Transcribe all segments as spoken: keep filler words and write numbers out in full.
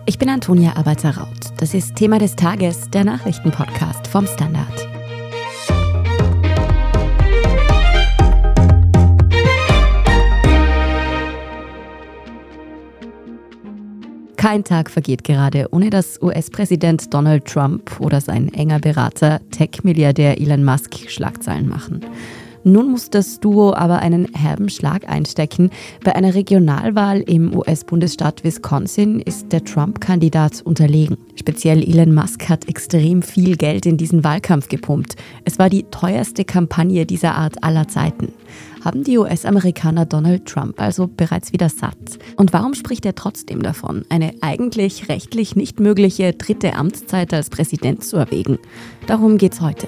Ich bin Antonia Arbeiter-Raut. Das ist Thema des Tages, der Nachrichtenpodcast vom Standard. Kein Tag vergeht gerade, ohne dass U S-Präsident Donald Trump oder sein enger Berater Tech-Milliardär Elon Musk Schlagzeilen machen. Nun muss das Duo aber einen herben Schlag einstecken. Bei einer Regionalwahl im U S-Bundesstaat Wisconsin ist der Trump-Kandidat unterlegen. Speziell Elon Musk hat extrem viel Geld in diesen Wahlkampf gepumpt. Es war die teuerste Kampagne dieser Art aller Zeiten. Haben die U S-Amerikaner Donald Trump also bereits wieder satt? Und warum spricht er trotzdem davon, eine eigentlich rechtlich nicht mögliche dritte Amtszeit als Präsident zu erwägen? Darum geht's heute.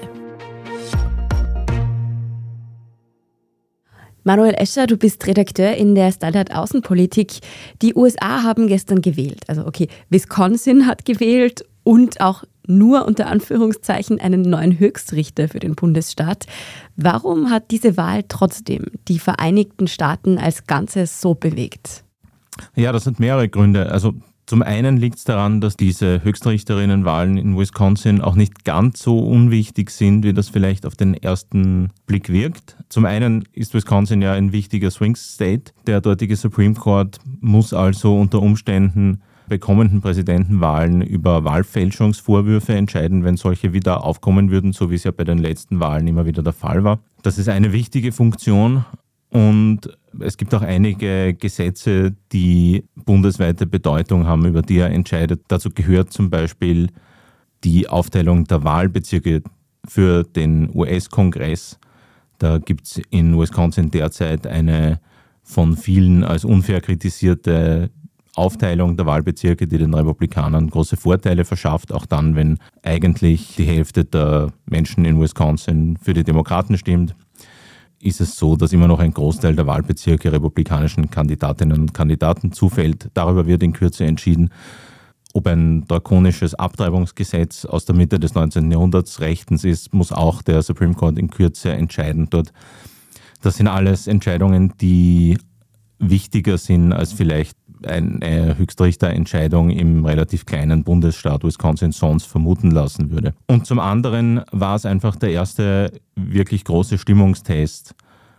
Manuel Escher, du bist Redakteur in der Standard Außenpolitik. Die U S A haben gestern gewählt. Also okay, Wisconsin hat gewählt und auch nur unter Anführungszeichen einen neuen Höchstrichter für den Bundesstaat. Warum hat diese Wahl trotzdem die Vereinigten Staaten als Ganzes so bewegt? Ja, das hat mehrere Gründe. Also zum einen liegt es daran, dass diese Höchstrichterinnenwahlen in Wisconsin auch nicht ganz so unwichtig sind, wie das vielleicht auf den ersten Blick wirkt. Zum einen ist Wisconsin ja ein wichtiger Swing State. Der dortige Supreme Court muss also unter Umständen bei kommenden Präsidentenwahlen über Wahlfälschungsvorwürfe entscheiden, wenn solche wieder aufkommen würden, so wie es ja bei den letzten Wahlen immer wieder der Fall war. Das ist eine wichtige Funktion. Und es gibt auch einige Gesetze, die bundesweite Bedeutung haben, über die er entscheidet. Dazu gehört zum Beispiel die Aufteilung der Wahlbezirke für den U S-Kongress. Da gibt es in Wisconsin derzeit eine von vielen als unfair kritisierte Aufteilung der Wahlbezirke, die den Republikanern große Vorteile verschafft, auch dann, wenn eigentlich die Hälfte der Menschen in Wisconsin für die Demokraten stimmt. Ist es so, dass immer noch ein Großteil der Wahlbezirke republikanischen Kandidatinnen und Kandidaten zufällt. Darüber wird in Kürze entschieden, ob ein drakonisches Abtreibungsgesetz aus der Mitte des neunzehnten Jahrhunderts rechtens ist, muss auch der Supreme Court in Kürze entscheiden dort. Das sind alles Entscheidungen, die wichtiger sind als vielleicht eine Höchstrichterentscheidung im relativ kleinen Bundesstaat Wisconsin sonst vermuten lassen würde. Und zum anderen war es einfach der erste wirklich große Stimmungstest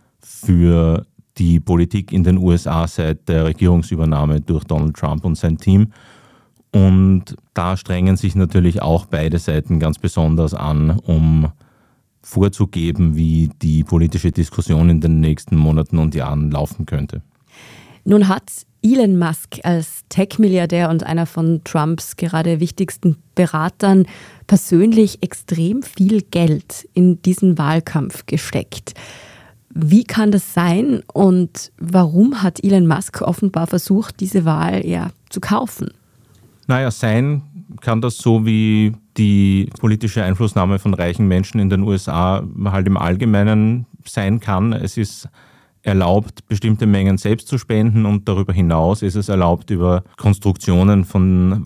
für die Politik in den U S A seit der Regierungsübernahme durch Donald Trump und sein Team. Und da strengen sich natürlich auch beide Seiten ganz besonders an, um vorzugeben, wie die politische Diskussion in den nächsten Monaten und Jahren laufen könnte. Nun hat Elon Musk als Tech-Milliardär und einer von Trumps gerade wichtigsten Beratern persönlich extrem viel Geld in diesen Wahlkampf gesteckt. Wie kann das sein und warum hat Elon Musk offenbar versucht, diese Wahl ja zu kaufen? Naja, sein kann das so wie die politische Einflussnahme von reichen Menschen in den U S A halt im Allgemeinen sein kann. Es ist erlaubt, bestimmte Mengen selbst zu spenden und darüber hinaus ist es erlaubt, über Konstruktionen von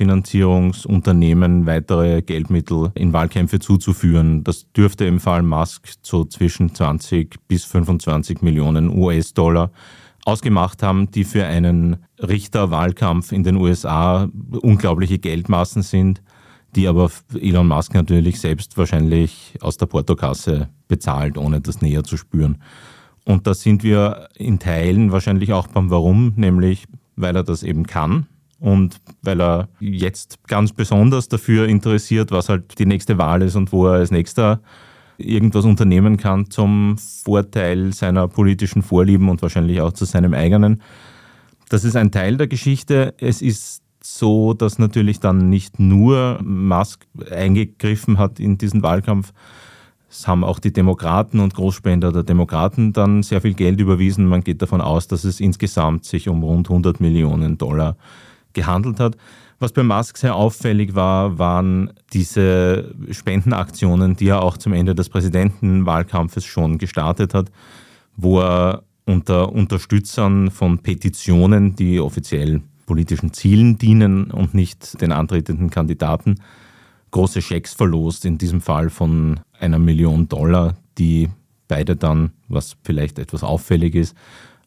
Wahlkampffinanzierungsunternehmen weitere Geldmittel in Wahlkämpfe zuzuführen. Das dürfte im Fall Musk so zwischen zwanzig bis fünfundzwanzig Millionen U S-Dollar ausgemacht haben, die für einen Richterwahlkampf in den U S A unglaubliche Geldmassen sind, die aber Elon Musk natürlich selbst wahrscheinlich aus der Portokasse bezahlt, ohne das näher zu spüren. Und da sind wir in Teilen wahrscheinlich auch beim Warum, nämlich weil er das eben kann und weil er jetzt ganz besonders dafür interessiert, was halt die nächste Wahl ist und wo er als nächster irgendwas unternehmen kann zum Vorteil seiner politischen Vorlieben und wahrscheinlich auch zu seinem eigenen. Das ist ein Teil der Geschichte. Es ist so, dass natürlich dann nicht nur Musk eingegriffen hat in diesen Wahlkampf. Es haben auch die Demokraten und Großspender der Demokraten dann sehr viel Geld überwiesen. Man geht davon aus, dass es insgesamt sich um rund hundert Millionen Dollar gehandelt hat. Was bei Musk sehr auffällig war, waren diese Spendenaktionen, die er auch zum Ende des Präsidentenwahlkampfes schon gestartet hat, wo er unter Unterstützern von Petitionen, die offiziell politischen Zielen dienen und nicht den antretenden Kandidaten, große Schecks verlost, in diesem Fall von einer Million Dollar, die beide dann, was vielleicht etwas auffällig ist,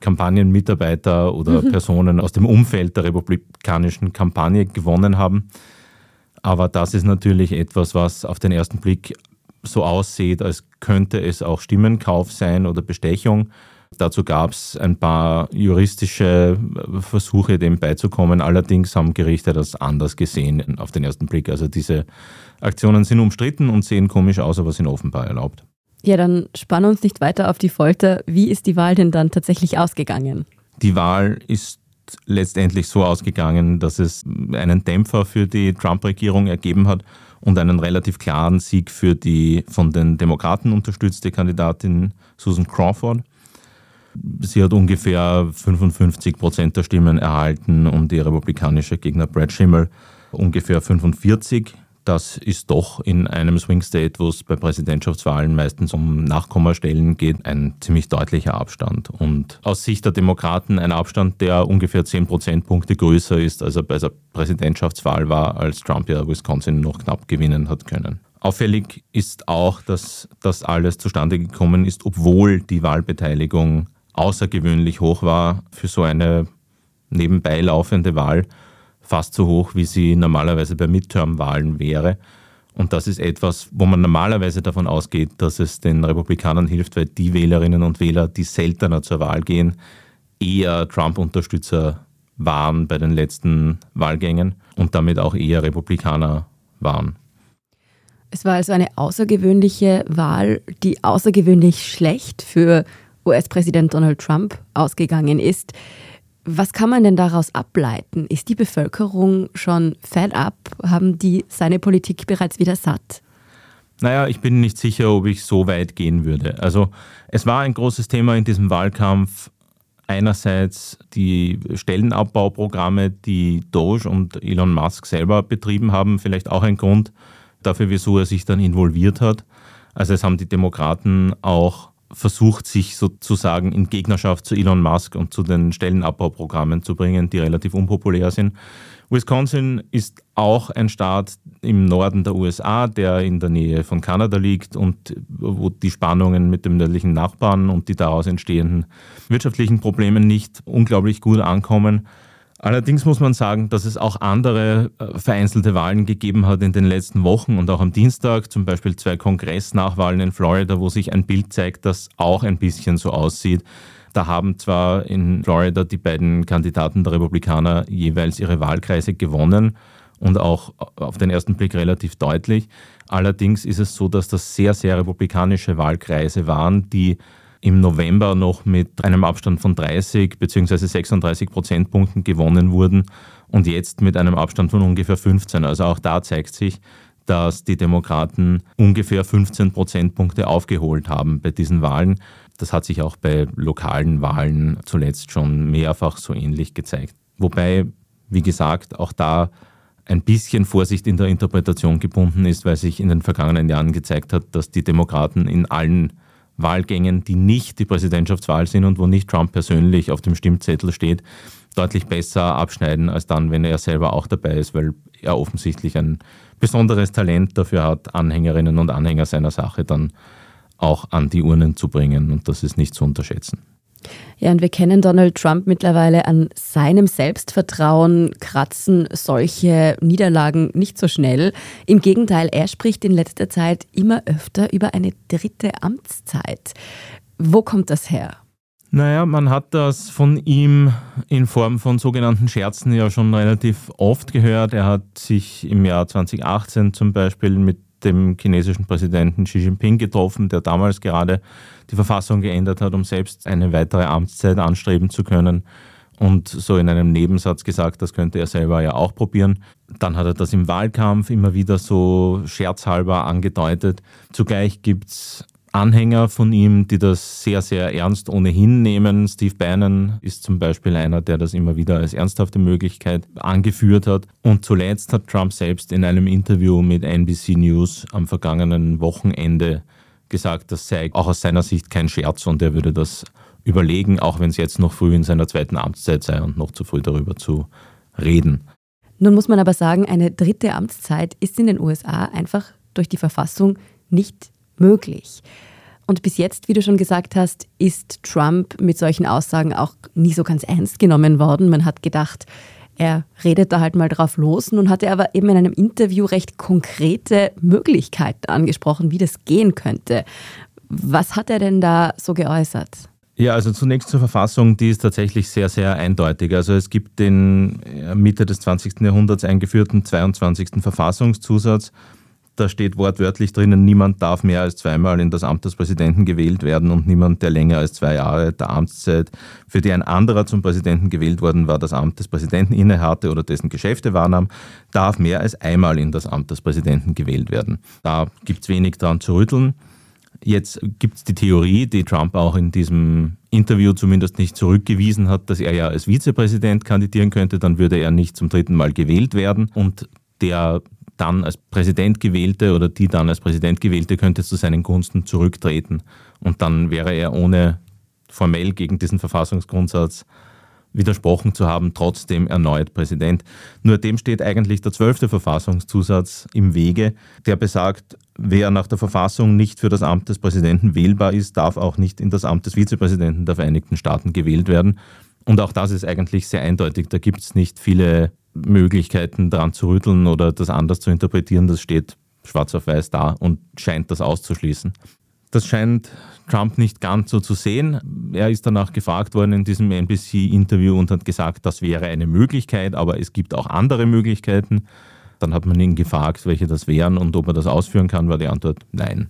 Kampagnenmitarbeiter oder mhm. Personen aus dem Umfeld der republikanischen Kampagne gewonnen haben. Aber das ist natürlich etwas, was auf den ersten Blick so aussieht, als könnte es auch Stimmenkauf sein oder Bestechung. Dazu gab es ein paar juristische Versuche, dem beizukommen. Allerdings haben Gerichte das anders gesehen auf den ersten Blick. Also diese Aktionen sind umstritten und sehen komisch aus, aber sind offenbar erlaubt. Ja, dann spann uns nicht weiter auf die Folter. Wie ist die Wahl denn dann tatsächlich ausgegangen? Die Wahl ist letztendlich so ausgegangen, dass es einen Dämpfer für die Trump-Regierung ergeben hat und einen relativ klaren Sieg für die von den Demokraten unterstützte Kandidatin Susan Crawford. Sie hat ungefähr fünfundfünfzig Prozent der Stimmen erhalten und die republikanische Gegner Brad Schimmel ungefähr fünfundvierzig. Das ist doch in einem Swing State, wo es bei Präsidentschaftswahlen meistens um Nachkommastellen geht, ein ziemlich deutlicher Abstand. Und aus Sicht der Demokraten ein Abstand, der ungefähr zehn Prozentpunkte größer ist, als er bei der Präsidentschaftswahl war, als Trump ja Wisconsin noch knapp gewinnen hat können. Auffällig ist auch, dass das alles zustande gekommen ist, obwohl die Wahlbeteiligung außergewöhnlich hoch war für so eine nebenbei laufende Wahl. Fast so hoch, wie sie normalerweise bei Midterm-Wahlen wäre. Und das ist etwas, wo man normalerweise davon ausgeht, dass es den Republikanern hilft, weil die Wählerinnen und Wähler, die seltener zur Wahl gehen, eher Trump-Unterstützer waren bei den letzten Wahlgängen und damit auch eher Republikaner waren. Es war also eine außergewöhnliche Wahl, die außergewöhnlich schlecht für U S-Präsident Donald Trump ausgegangen ist. Was kann man denn daraus ableiten? Ist die Bevölkerung schon fed up? Haben die seine Politik bereits wieder satt? Naja, ich bin nicht sicher, ob ich so weit gehen würde. Also es war ein großes Thema in diesem Wahlkampf. Einerseits die Stellenabbauprogramme, die Doge und Elon Musk selber betrieben haben. Vielleicht auch ein Grund dafür, wieso er sich dann involviert hat. Also es haben die Demokraten auch versucht, sich sozusagen in Gegnerschaft zu Elon Musk und zu den Stellenabbauprogrammen zu bringen, die relativ unpopulär sind. Wisconsin ist auch ein Staat im Norden der U S A, der in der Nähe von Kanada liegt und wo die Spannungen mit dem nördlichen Nachbarn und die daraus entstehenden wirtschaftlichen Probleme nicht unglaublich gut ankommen. Allerdings muss man sagen, dass es auch andere vereinzelte Wahlen gegeben hat in den letzten Wochen und auch am Dienstag, zum Beispiel zwei Kongressnachwahlen in Florida, wo sich ein Bild zeigt, das auch ein bisschen so aussieht. Da haben zwar in Florida die beiden Kandidaten der Republikaner jeweils ihre Wahlkreise gewonnen und auch auf den ersten Blick relativ deutlich. Allerdings ist es so, dass das sehr, sehr republikanische Wahlkreise waren, die im November noch mit einem Abstand von dreißig bzw. sechsunddreißig Prozentpunkten gewonnen wurden und jetzt mit einem Abstand von ungefähr fünfzehn. Also auch da zeigt sich, dass die Demokraten ungefähr fünfzehn Prozentpunkte aufgeholt haben bei diesen Wahlen. Das hat sich auch bei lokalen Wahlen zuletzt schon mehrfach so ähnlich gezeigt. Wobei, wie gesagt, auch da ein bisschen Vorsicht in der Interpretation gebunden ist, weil sich in den vergangenen Jahren gezeigt hat, dass die Demokraten in allen Wahlgängen, die nicht die Präsidentschaftswahl sind und wo nicht Trump persönlich auf dem Stimmzettel steht, deutlich besser abschneiden als dann, wenn er selber auch dabei ist, weil er offensichtlich ein besonderes Talent dafür hat, Anhängerinnen und Anhänger seiner Sache dann auch an die Urnen zu bringen und das ist nicht zu unterschätzen. Ja, und wir kennen Donald Trump mittlerweile an seinem Selbstvertrauen, kratzen solche Niederlagen nicht so schnell. Im Gegenteil, er spricht in letzter Zeit immer öfter über eine dritte Amtszeit. Wo kommt das her? Naja, man hat das von ihm in Form von sogenannten Scherzen ja schon relativ oft gehört. Er hat sich im Jahr zwanzig achtzehn zum Beispiel mit dem chinesischen Präsidenten Xi Jinping getroffen, der damals gerade die Verfassung geändert hat, um selbst eine weitere Amtszeit anstreben zu können. Und so in einem Nebensatz gesagt, das könnte er selber ja auch probieren. Dann hat er das im Wahlkampf immer wieder so scherzhalber angedeutet. Zugleich gibt es Anhänger von ihm, die das sehr, sehr ernst ohnehin nehmen. Steve Bannon ist zum Beispiel einer, der das immer wieder als ernsthafte Möglichkeit angeführt hat. Und zuletzt hat Trump selbst in einem Interview mit N B C News am vergangenen Wochenende gesagt, das sei auch aus seiner Sicht kein Scherz und er würde das überlegen, auch wenn es jetzt noch früh in seiner zweiten Amtszeit sei und noch zu früh darüber zu reden. Nun muss man aber sagen, eine dritte Amtszeit ist in den U S A einfach durch die Verfassung nicht möglich. Und bis jetzt, wie du schon gesagt hast, ist Trump mit solchen Aussagen auch nie so ganz ernst genommen worden. Man hat gedacht, er redet da halt mal drauf los. Nun hat er aber eben in einem Interview recht konkrete Möglichkeiten angesprochen, wie das gehen könnte. Was hat er denn da so geäußert? Ja, also zunächst zur Verfassung, die ist tatsächlich sehr, sehr eindeutig. Also es gibt den Mitte des zwanzigsten Jahrhunderts eingeführten zweiundzwanzigsten Verfassungszusatz. Da steht wortwörtlich drinnen, niemand darf mehr als zweimal in das Amt des Präsidenten gewählt werden und niemand, der länger als zwei Jahre der Amtszeit, für die ein anderer zum Präsidenten gewählt worden war, das Amt des Präsidenten innehatte oder dessen Geschäfte wahrnahm, darf mehr als einmal in das Amt des Präsidenten gewählt werden. Da gibt es wenig dran zu rütteln. Jetzt gibt es die Theorie, die Trump auch in diesem Interview zumindest nicht zurückgewiesen hat, dass er ja als Vizepräsident kandidieren könnte, dann würde er nicht zum dritten Mal gewählt werden und der dann als Präsident gewählte oder die dann als Präsident gewählte könnte zu seinen Gunsten zurücktreten und dann wäre er ohne formell gegen diesen Verfassungsgrundsatz widersprochen zu haben, trotzdem erneut Präsident. Nur dem steht eigentlich der zwölfte Verfassungszusatz im Wege, der besagt, wer nach der Verfassung nicht für das Amt des Präsidenten wählbar ist, darf auch nicht in das Amt des Vizepräsidenten der Vereinigten Staaten gewählt werden. Und auch das ist eigentlich sehr eindeutig. Da gibt es nicht viele Möglichkeiten daran zu rütteln oder das anders zu interpretieren. Das steht schwarz auf weiß da und scheint das auszuschließen. Das scheint Trump nicht ganz so zu sehen. Er ist danach gefragt worden in diesem N B C-Interview und hat gesagt, das wäre eine Möglichkeit, aber es gibt auch andere Möglichkeiten. Dann hat man ihn gefragt, welche das wären und ob er das ausführen kann, war die Antwort nein.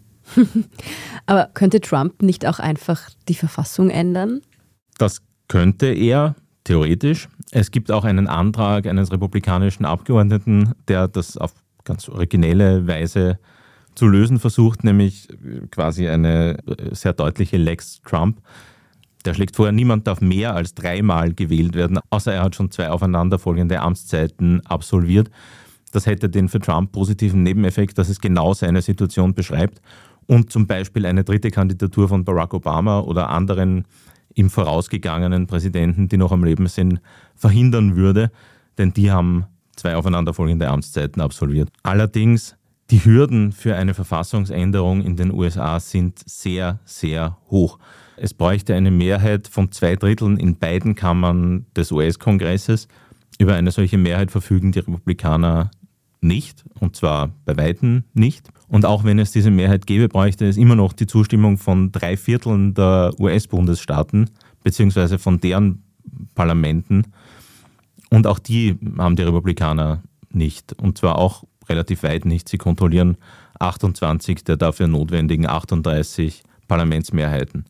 Aber könnte Trump nicht auch einfach die Verfassung ändern? Das könnte er, theoretisch. Es gibt auch einen Antrag eines republikanischen Abgeordneten, der das auf ganz originelle Weise zu lösen versucht, nämlich quasi eine sehr deutliche Lex Trump. Der schlägt vor, niemand darf mehr als dreimal gewählt werden, außer er hat schon zwei aufeinanderfolgende Amtszeiten absolviert. Das hätte den für Trump positiven Nebeneffekt, dass es genau seine Situation beschreibt und zum Beispiel eine dritte Kandidatur von Barack Obama oder anderen im vorausgegangenen Präsidenten, die noch am Leben sind, verhindern würde, denn die haben zwei aufeinanderfolgende Amtszeiten absolviert. Allerdings, die Hürden für eine Verfassungsänderung in den U S A sind sehr, sehr hoch. Es bräuchte eine Mehrheit von zwei Dritteln in beiden Kammern des U S-Kongresses. Über eine solche Mehrheit verfügen die Republikaner nicht, und zwar bei Weitem nicht. Und auch wenn es diese Mehrheit gäbe, bräuchte es immer noch die Zustimmung von drei Vierteln der U S-Bundesstaaten, beziehungsweise von deren Parlamenten. Und auch die haben die Republikaner nicht. Und zwar auch relativ weit nicht. Sie kontrollieren achtundzwanzig der dafür notwendigen achtunddreißig Parlamentsmehrheiten.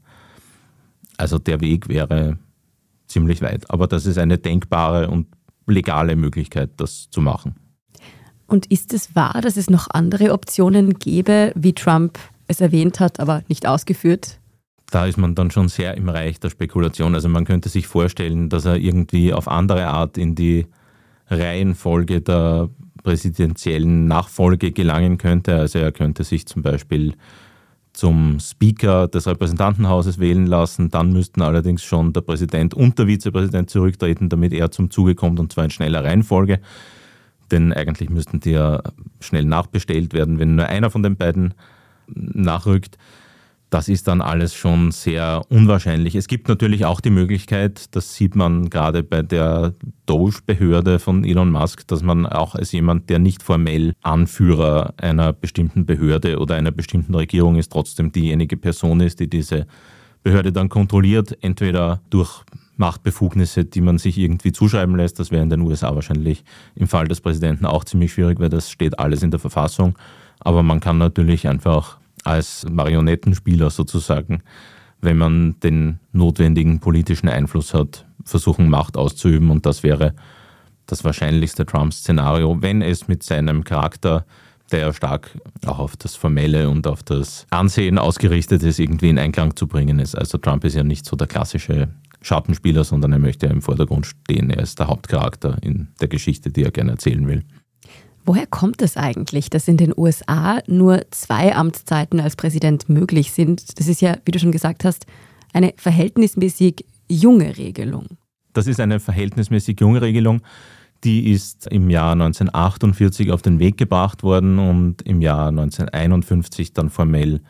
Also der Weg wäre ziemlich weit. Aber das ist eine denkbare und legale Möglichkeit, das zu machen. Und ist es wahr, dass es noch andere Optionen gäbe, wie Trump es erwähnt hat, aber nicht ausgeführt? Da ist man dann schon sehr im Reich der Spekulation. Also man könnte sich vorstellen, dass er irgendwie auf andere Art in die Reihenfolge der präsidentiellen Nachfolge gelangen könnte. Also er könnte sich zum Beispiel zum Speaker des Repräsentantenhauses wählen lassen. Dann müssten allerdings schon der Präsident und der Vizepräsident zurücktreten, damit er zum Zuge kommt, und zwar in schneller Reihenfolge. Denn eigentlich müssten die ja schnell nachbestellt werden, wenn nur einer von den beiden nachrückt. Das ist dann alles schon sehr unwahrscheinlich. Es gibt natürlich auch die Möglichkeit, das sieht man gerade bei der Doge-Behörde von Elon Musk, dass man auch als jemand, der nicht formell Anführer einer bestimmten Behörde oder einer bestimmten Regierung ist, trotzdem diejenige Person ist, die diese Behörde dann kontrolliert, entweder durch Machtbefugnisse, die man sich irgendwie zuschreiben lässt. Das wäre in den U S A wahrscheinlich im Fall des Präsidenten auch ziemlich schwierig, weil das steht alles in der Verfassung. Aber man kann natürlich einfach als Marionettenspieler sozusagen, wenn man den notwendigen politischen Einfluss hat, versuchen, Macht auszuüben. Und das wäre das wahrscheinlichste Trump-Szenario, wenn es mit seinem Charakter, der ja stark auch auf das Formelle und auf das Ansehen ausgerichtet ist, irgendwie in Einklang zu bringen ist. Also Trump ist ja nicht so der klassische Schattenspieler, sondern er möchte ja im Vordergrund stehen. Er ist der Hauptcharakter in der Geschichte, die er gerne erzählen will. Woher kommt es eigentlich, dass in den U S A nur zwei Amtszeiten als Präsident möglich sind? Das ist ja, wie du schon gesagt hast, eine verhältnismäßig junge Regelung. Das ist eine verhältnismäßig junge Regelung. Die ist im Jahr neunzehnhundertachtundvierzig auf den Weg gebracht worden und im Jahr neunzehnhunderteinundfünfzig dann formell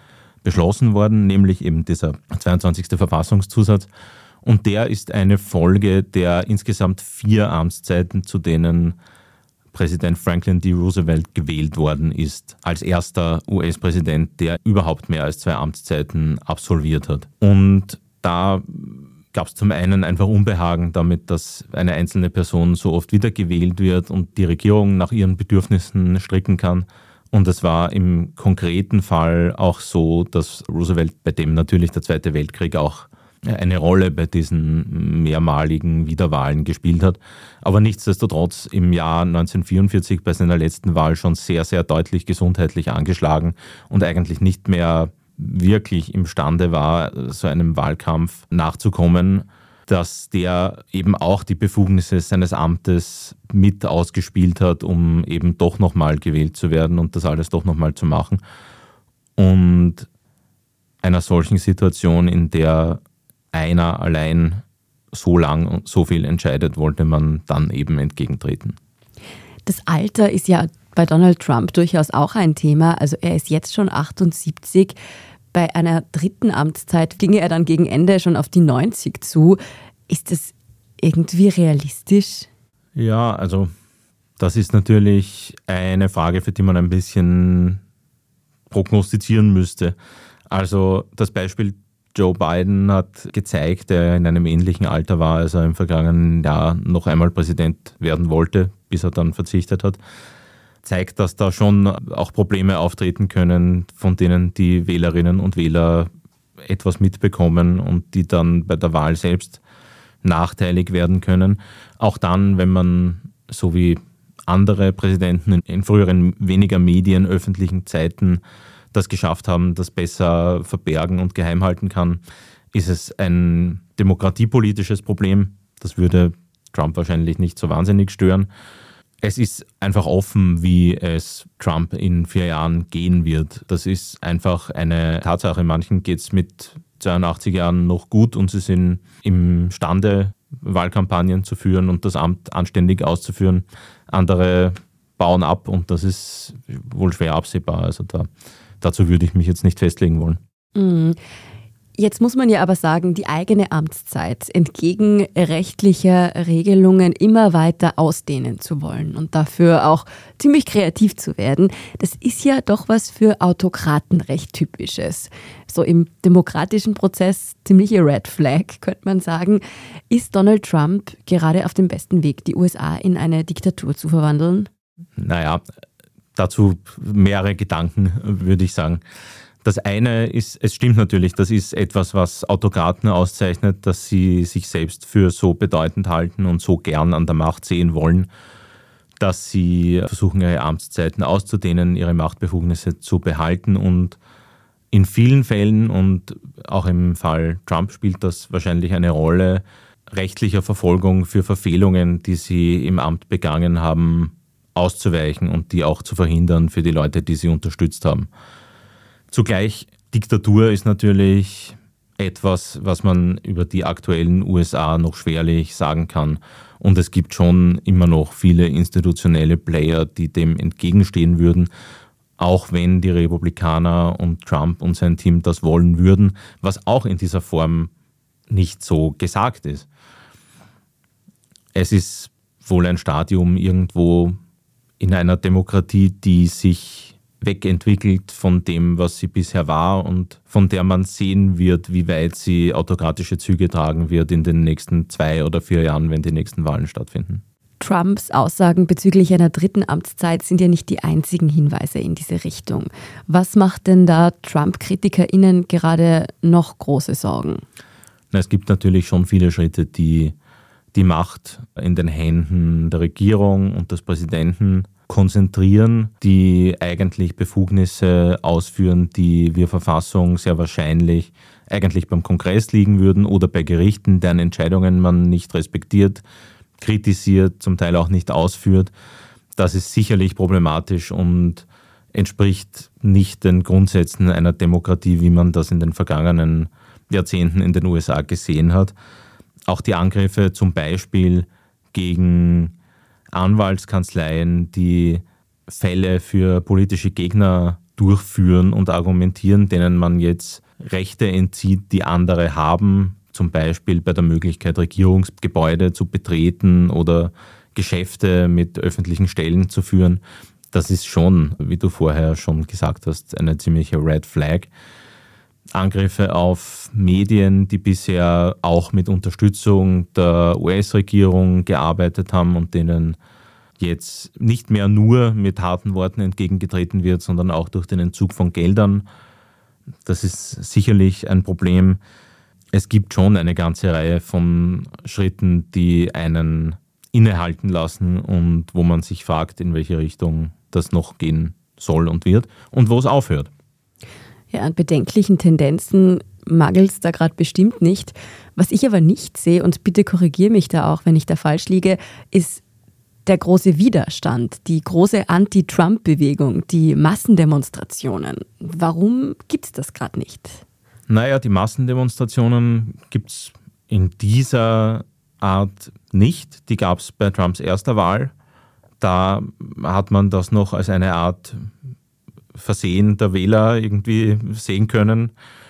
beschlossen worden, nämlich eben dieser zweiundzwanzigste Verfassungszusatz. Und der ist eine Folge der insgesamt vier Amtszeiten, zu denen Präsident Franklin D. Roosevelt gewählt worden ist, als erster U S-Präsident, der überhaupt mehr als zwei Amtszeiten absolviert hat. Und da gab es zum einen einfach Unbehagen damit, dass eine einzelne Person so oft wiedergewählt wird und die Regierung nach ihren Bedürfnissen stricken kann. Und es war im konkreten Fall auch so, dass Roosevelt, bei dem natürlich der Zweite Weltkrieg auch eine Rolle bei diesen mehrmaligen Wiederwahlen gespielt hat, aber nichtsdestotrotz im Jahr neunzehnhundertvierundvierzig bei seiner letzten Wahl schon sehr, sehr deutlich gesundheitlich angeschlagen und eigentlich nicht mehr wirklich imstande war, so einem Wahlkampf nachzukommen, dass der eben auch die Befugnisse seines Amtes mit ausgespielt hat, um eben doch nochmal gewählt zu werden und das alles doch nochmal zu machen. Und einer solchen Situation, in der einer allein so lang und so viel entscheidet, wollte man dann eben entgegentreten. Das Alter ist ja bei Donald Trump durchaus auch ein Thema. Also er ist jetzt schon achtundsiebzig. Bei einer dritten Amtszeit ginge er dann gegen Ende schon auf die neunzig zu. Ist das irgendwie realistisch? Ja, also das ist natürlich eine Frage, für die man ein bisschen prognostizieren müsste. Also das Beispiel Joe Biden hat gezeigt, der in einem ähnlichen Alter war, als er im vergangenen Jahr noch einmal Präsident werden wollte, bis er dann verzichtet hat, zeigt, dass da schon auch Probleme auftreten können, von denen die Wählerinnen und Wähler etwas mitbekommen und die dann bei der Wahl selbst nachteilig werden können. Auch dann, wenn man, so wie andere Präsidenten in früheren, weniger medienöffentlichen Zeiten das geschafft haben, das besser verbergen und geheim halten kann, ist es ein demokratiepolitisches Problem. Das würde Trump wahrscheinlich nicht so wahnsinnig stören. Es ist einfach offen, wie es Trump in vier Jahren gehen wird. Das ist einfach eine Tatsache. Manchen geht es mit zweiundachtzig Jahren noch gut und sie sind imstande, Wahlkampagnen zu führen und das Amt anständig auszuführen. Andere bauen ab und das ist wohl schwer absehbar. Also da Dazu würde ich mich jetzt nicht festlegen wollen. Jetzt muss man ja aber sagen, die eigene Amtszeit entgegen rechtlicher Regelungen immer weiter ausdehnen zu wollen und dafür auch ziemlich kreativ zu werden, das ist ja doch was für Autokraten recht Typisches. So im demokratischen Prozess ziemliche Red Flag, könnte man sagen. Ist Donald Trump gerade auf dem besten Weg, die U S A in eine Diktatur zu verwandeln? Naja, dazu mehrere Gedanken, würde ich sagen. Das eine ist, es stimmt natürlich, das ist etwas, was Autokraten auszeichnet, dass sie sich selbst für so bedeutend halten und so gern an der Macht sehen wollen, dass sie versuchen, ihre Amtszeiten auszudehnen, ihre Machtbefugnisse zu behalten und in vielen Fällen und auch im Fall Trump spielt das wahrscheinlich eine Rolle, rechtlicher Verfolgung für Verfehlungen, die sie im Amt begangen haben, auszuweichen und die auch zu verhindern für die Leute, die sie unterstützt haben. Zugleich, Diktatur ist natürlich etwas, was man über die aktuellen U S A noch schwerlich sagen kann. Und es gibt schon immer noch viele institutionelle Player, die dem entgegenstehen würden, auch wenn die Republikaner und Trump und sein Team das wollen würden, was auch in dieser Form nicht so gesagt ist. Es ist wohl ein Stadium irgendwo in einer Demokratie, die sich wegentwickelt von dem, was sie bisher war und von der man sehen wird, wie weit sie autokratische Züge tragen wird in den nächsten zwei oder vier Jahren, wenn die nächsten Wahlen stattfinden. Trumps Aussagen bezüglich einer dritten Amtszeit sind ja nicht die einzigen Hinweise in diese Richtung. Was macht denn da Trump-KritikerInnen gerade noch große Sorgen? Na, es gibt natürlich schon viele Schritte, die die Macht in den Händen der Regierung und des Präsidenten konzentrieren, die eigentlich Befugnisse ausführen, die wir Verfassung sehr wahrscheinlich eigentlich beim Kongress liegen würden oder bei Gerichten, deren Entscheidungen man nicht respektiert, kritisiert, zum Teil auch nicht ausführt. Das ist sicherlich problematisch und entspricht nicht den Grundsätzen einer Demokratie, wie man das in den vergangenen Jahrzehnten in den U S A gesehen hat. Auch die Angriffe zum Beispiel gegen Anwaltskanzleien, die Fälle für politische Gegner durchführen und argumentieren, denen man jetzt Rechte entzieht, die andere haben, zum Beispiel bei der Möglichkeit, Regierungsgebäude zu betreten oder Geschäfte mit öffentlichen Stellen zu führen. Das ist schon, wie du vorher schon gesagt hast, eine ziemliche Red Flag. Angriffe auf Medien, die bisher auch mit Unterstützung der U S-Regierung gearbeitet haben und denen jetzt nicht mehr nur mit harten Worten entgegengetreten wird, sondern auch durch den Entzug von Geldern. Das ist sicherlich ein Problem. Es gibt schon eine ganze Reihe von Schritten, die einen innehalten lassen und wo man sich fragt, in welche Richtung das noch gehen soll und wird und wo es aufhört. Ja, an bedenklichen Tendenzen mangelt es da gerade bestimmt nicht. Was ich aber nicht sehe, und bitte korrigiere mich da auch, wenn ich da falsch liege, ist der große Widerstand, die große Anti-Trump-Bewegung, die Massendemonstrationen. Warum gibt es das gerade nicht? Naja, die Massendemonstrationen gibt es in dieser Art nicht. Die gab es bei Trumps erster Wahl. Da hat man das noch als eine Art Versehen der Wähler irgendwie sehen können,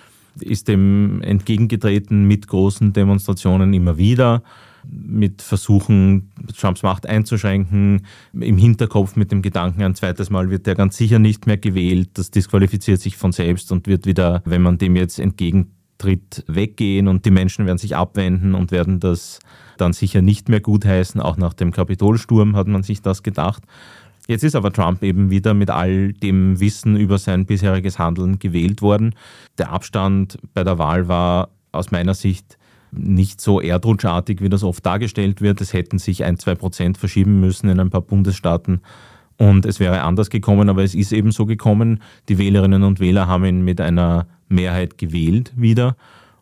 ist dem entgegengetreten mit großen Demonstrationen immer wieder, mit Versuchen, Trumps Macht einzuschränken, im Hinterkopf mit dem Gedanken, ein zweites Mal wird er ganz sicher nicht mehr gewählt, das disqualifiziert sich von selbst und wird wieder, wenn man dem jetzt entgegentritt, weggehen und die Menschen werden sich abwenden und werden das dann sicher nicht mehr gutheißen. Auch nach dem Kapitolsturm hat man sich das gedacht. Jetzt ist aber Trump eben wieder mit all dem Wissen über sein bisheriges Handeln gewählt worden. Der Abstand bei der Wahl war aus meiner Sicht nicht so erdrutschartig, wie das oft dargestellt wird. Es hätten sich ein, zwei Prozent verschieben müssen in ein paar Bundesstaaten und es wäre anders gekommen, aber es ist eben so gekommen. Die Wählerinnen und Wähler haben ihn mit einer Mehrheit gewählt wieder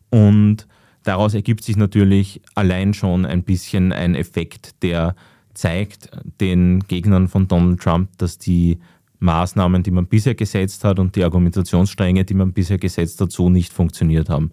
und daraus ergibt sich natürlich allein schon ein bisschen ein Effekt, der zeigt den Gegnern von Donald Trump, dass die Maßnahmen, die man bisher gesetzt hat und die Argumentationsstränge, die man bisher gesetzt hat, so nicht funktioniert haben.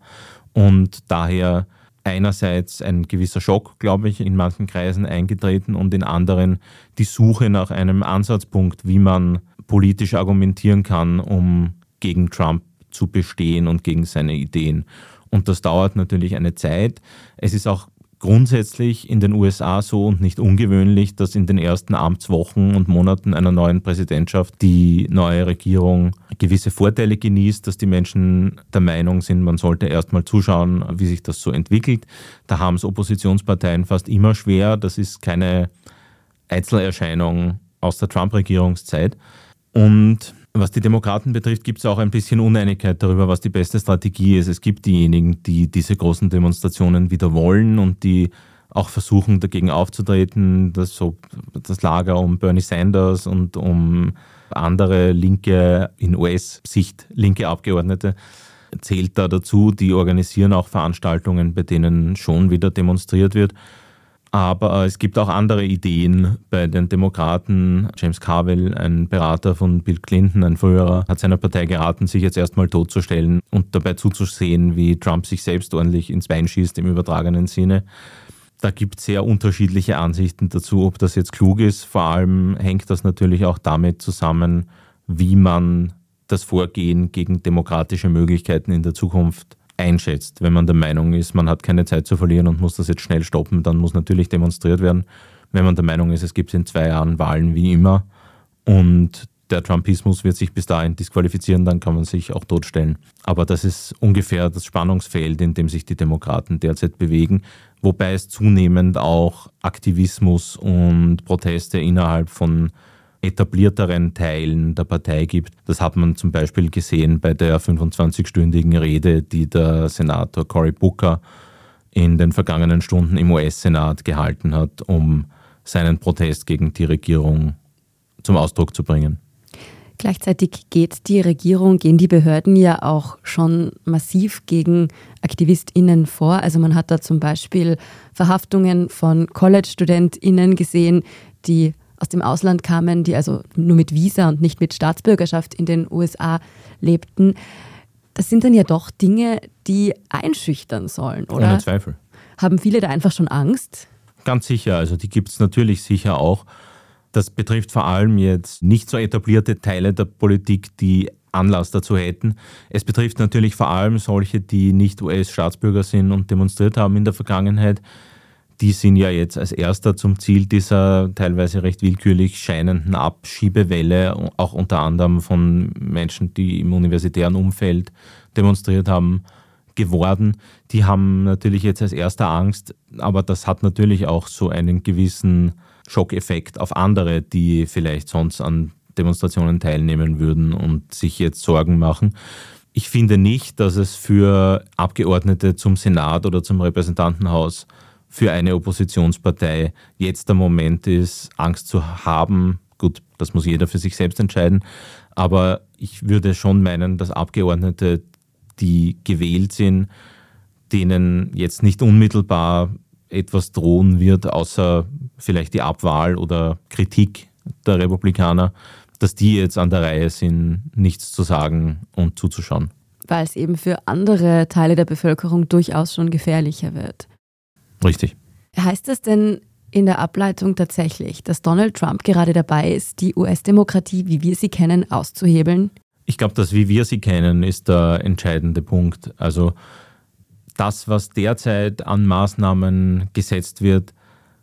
Und daher einerseits ein gewisser Schock, glaube ich, in manchen Kreisen eingetreten und in anderen die Suche nach einem Ansatzpunkt, wie man politisch argumentieren kann, um gegen Trump zu bestehen und gegen seine Ideen. Und das dauert natürlich eine Zeit. Es ist auch grundsätzlich in den U S A so und nicht ungewöhnlich, dass in den ersten Amtswochen und Monaten einer neuen Präsidentschaft die neue Regierung gewisse Vorteile genießt, dass die Menschen der Meinung sind, man sollte erst mal zuschauen, wie sich das so entwickelt. Da haben es Oppositionsparteien fast immer schwer. Das ist keine Einzelerscheinung aus der Trump-Regierungszeit. Und was die Demokraten betrifft, gibt es auch ein bisschen Uneinigkeit darüber, was die beste Strategie ist. Es gibt diejenigen, die diese großen Demonstrationen wieder wollen und die auch versuchen, dagegen aufzutreten, dass so das Lager um Bernie Sanders und um andere linke, in U S-Sicht linke Abgeordnete zählt da dazu. Die organisieren auch Veranstaltungen, bei denen schon wieder demonstriert wird. Aber es gibt auch andere Ideen bei den Demokraten. James Carville, ein Berater von Bill Clinton, ein früherer, hat seiner Partei geraten, sich jetzt erstmal totzustellen und dabei zuzusehen, wie Trump sich selbst ordentlich ins Bein schießt im übertragenen Sinne. Da gibt es sehr unterschiedliche Ansichten dazu, ob das jetzt klug ist. Vor allem hängt das natürlich auch damit zusammen, wie man das Vorgehen gegen demokratische Möglichkeiten in der Zukunft einschätzt. Wenn man der Meinung ist, man hat keine Zeit zu verlieren und muss das jetzt schnell stoppen, dann muss natürlich demonstriert werden. Wenn man der Meinung ist, es gibt in zwei Jahren Wahlen wie immer und der Trumpismus wird sich bis dahin disqualifizieren, dann kann man sich auch totstellen. Aber das ist ungefähr das Spannungsfeld, in dem sich die Demokraten derzeit bewegen, wobei es zunehmend auch Aktivismus und Proteste innerhalb von etablierteren Teilen der Partei gibt. Das hat man zum Beispiel gesehen bei der fünfundzwanzigstündigen Rede, die der Senator Cory Booker in den vergangenen Stunden im U S-Senat gehalten hat, um seinen Protest gegen die Regierung zum Ausdruck zu bringen. Gleichzeitig geht die Regierung, gehen die Behörden ja auch schon massiv gegen AktivistInnen vor. Also man hat da zum Beispiel Verhaftungen von College-StudentInnen gesehen, die aus dem Ausland kamen, die also nur mit Visa und nicht mit Staatsbürgerschaft in den U S A lebten. Das sind dann ja doch Dinge, die einschüchtern sollen, oder? Ohne Zweifel. Haben viele da einfach schon Angst? Ganz sicher, also die gibt es natürlich sicher auch. Das betrifft vor allem jetzt nicht so etablierte Teile der Politik, die Anlass dazu hätten. Es betrifft natürlich vor allem solche, die nicht U S-Staatsbürger sind und demonstriert haben in der Vergangenheit. Die sind ja jetzt als erster zum Ziel dieser teilweise recht willkürlich scheinenden Abschiebewelle, auch unter anderem von Menschen, die im universitären Umfeld demonstriert haben, geworden. Die haben natürlich jetzt als erster Angst, aber das hat natürlich auch so einen gewissen Schockeffekt auf andere, die vielleicht sonst an Demonstrationen teilnehmen würden und sich jetzt Sorgen machen. Ich finde nicht, dass es für Abgeordnete zum Senat oder zum Repräsentantenhaus für eine Oppositionspartei jetzt der Moment ist, Angst zu haben. Gut, das muss jeder für sich selbst entscheiden. Aber ich würde schon meinen, dass Abgeordnete, die gewählt sind, denen jetzt nicht unmittelbar etwas drohen wird, außer vielleicht die Abwahl oder Kritik der Republikaner, dass die jetzt an der Reihe sind, nichts zu sagen und zuzuschauen. Weil es eben für andere Teile der Bevölkerung durchaus schon gefährlicher wird. Richtig. Heißt das denn in der Ableitung tatsächlich, dass Donald Trump gerade dabei ist, die U S-Demokratie, wie wir sie kennen, auszuhebeln? Ich glaube, dass wie wir sie kennen, ist der entscheidende Punkt. Also das, was derzeit an Maßnahmen gesetzt wird,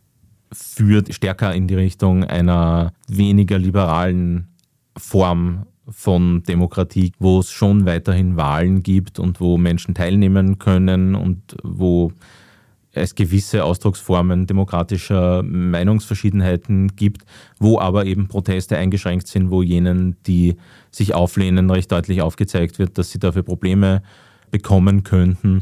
führt stärker in die Richtung einer weniger liberalen Form von Demokratie, wo es schon weiterhin Wahlen gibt und wo Menschen teilnehmen können und wo es gewisse Ausdrucksformen demokratischer Meinungsverschiedenheiten gibt, wo aber eben Proteste eingeschränkt sind, wo jenen, die sich auflehnen, recht deutlich aufgezeigt wird, dass sie dafür Probleme bekommen könnten,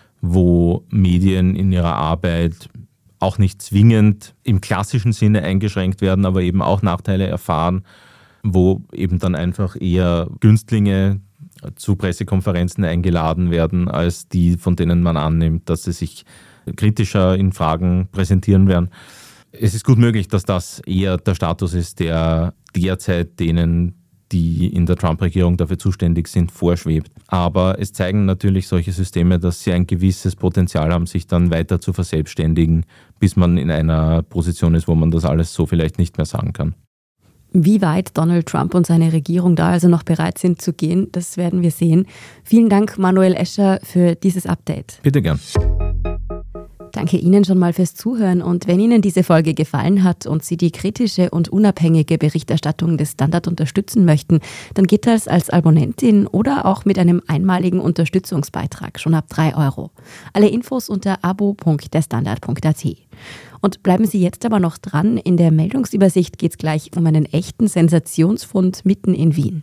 wo Medien in ihrer Arbeit auch nicht zwingend im klassischen Sinne eingeschränkt werden, aber eben auch Nachteile erfahren, wo eben dann einfach eher Günstlinge zu Pressekonferenzen eingeladen werden, als die, von denen man annimmt, dass sie sich kritischer in Fragen präsentieren werden. Es ist gut möglich, dass das eher der Status ist, der derzeit denen, die in der Trump-Regierung dafür zuständig sind, vorschwebt. Aber es zeigen natürlich solche Systeme, dass sie ein gewisses Potenzial haben, sich dann weiter zu verselbstständigen, bis man in einer Position ist, wo man das alles so vielleicht nicht mehr sagen kann. Wie weit Donald Trump und seine Regierung da also noch bereit sind zu gehen, das werden wir sehen. Vielen Dank, Manuel Escher, für dieses Update. Bitte gern. Danke Ihnen schon mal fürs Zuhören und wenn Ihnen diese Folge gefallen hat und Sie die kritische und unabhängige Berichterstattung des Standard unterstützen möchten, dann geht das als Abonnentin oder auch mit einem einmaligen Unterstützungsbeitrag schon ab drei Euro. Alle Infos unter abo punkt derstandard punkt a t. Und bleiben Sie jetzt aber noch dran, in der Meldungsübersicht geht es gleich um einen echten Sensationsfund mitten in Wien.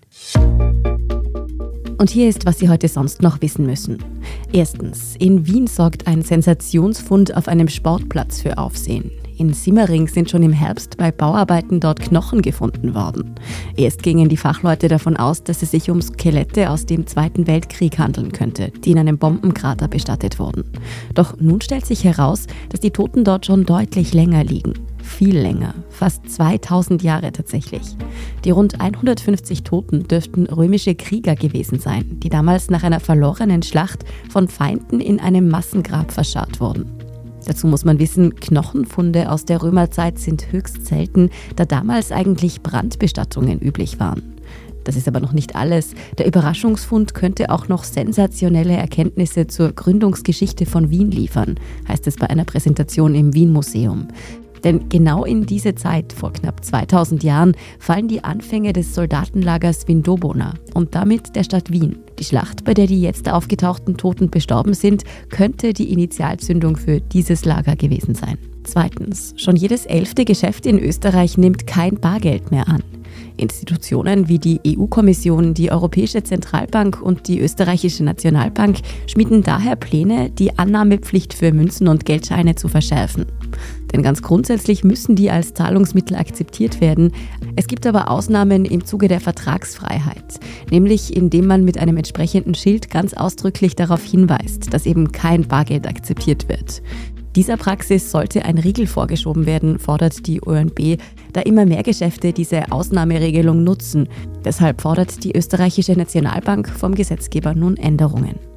Und hier ist, was Sie heute sonst noch wissen müssen. Erstens, in Wien sorgt ein Sensationsfund auf einem Sportplatz für Aufsehen. In Simmering sind schon im Herbst bei Bauarbeiten dort Knochen gefunden worden. Erst gingen die Fachleute davon aus, dass es sich um Skelette aus dem Zweiten Weltkrieg handeln könnte, die in einem Bombenkrater bestattet wurden. Doch nun stellt sich heraus, dass die Toten dort schon deutlich länger liegen. Viel länger, fast zweitausend Jahre tatsächlich. Die rund hundertfünfzig Toten dürften römische Krieger gewesen sein, die damals nach einer verlorenen Schlacht von Feinden in einem Massengrab verscharrt wurden. Dazu muss man wissen, Knochenfunde aus der Römerzeit sind höchst selten, da damals eigentlich Brandbestattungen üblich waren. Das ist aber noch nicht alles. Der Überraschungsfund könnte auch noch sensationelle Erkenntnisse zur Gründungsgeschichte von Wien liefern, heißt es bei einer Präsentation im Wien-Museum. Denn genau in diese Zeit, vor knapp zweitausend Jahren, fallen die Anfänge des Soldatenlagers Vindobona und damit der Stadt Wien. Die Schlacht, bei der die jetzt aufgetauchten Toten bestorben sind, könnte die Initialzündung für dieses Lager gewesen sein. Zweitens, schon jedes elfte Geschäft in Österreich nimmt kein Bargeld mehr an. Institutionen wie die E U-Kommission, die Europäische Zentralbank und die Österreichische Nationalbank schmieden daher Pläne, die Annahmepflicht für Münzen und Geldscheine zu verschärfen. Denn ganz grundsätzlich müssen die als Zahlungsmittel akzeptiert werden. Es gibt aber Ausnahmen im Zuge der Vertragsfreiheit, nämlich indem man mit einem entsprechenden Schild ganz ausdrücklich darauf hinweist, dass eben kein Bargeld akzeptiert wird. Dieser Praxis sollte ein Riegel vorgeschoben werden, fordert die Ö N B, da immer mehr Geschäfte diese Ausnahmeregelung nutzen. Deshalb fordert die Österreichische Nationalbank vom Gesetzgeber nun Änderungen.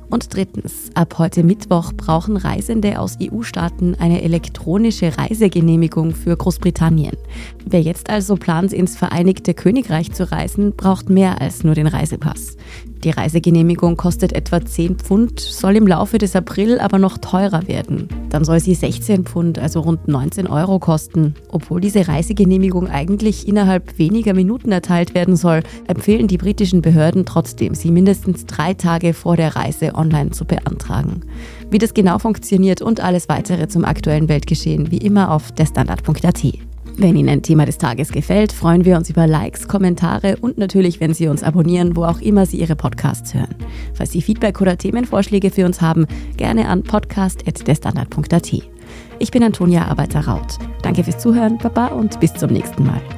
Und drittens, ab heute Mittwoch brauchen Reisende aus E U-Staaten eine elektronische Reisegenehmigung für Großbritannien. Wer jetzt also plant, ins Vereinigte Königreich zu reisen, braucht mehr als nur den Reisepass. Die Reisegenehmigung kostet etwa zehn Pfund, soll im Laufe des April aber noch teurer werden. Dann soll sie sechzehn Pfund, also rund neunzehn Euro kosten. Obwohl diese Reisegenehmigung eigentlich innerhalb weniger Minuten erteilt werden soll, empfehlen die britischen Behörden trotzdem, sie mindestens drei Tage vor der Reise online zu beantragen. Wie das genau funktioniert und alles weitere zum aktuellen Weltgeschehen wie immer auf derstandard punkt a t. Wenn Ihnen ein Thema des Tages gefällt, freuen wir uns über Likes, Kommentare und natürlich, wenn Sie uns abonnieren, wo auch immer Sie Ihre Podcasts hören. Falls Sie Feedback oder Themenvorschläge für uns haben, gerne an podcast at derstandard punkt a t. Ich bin Antonia Arbeiter-Raut. Danke fürs Zuhören, Baba und bis zum nächsten Mal.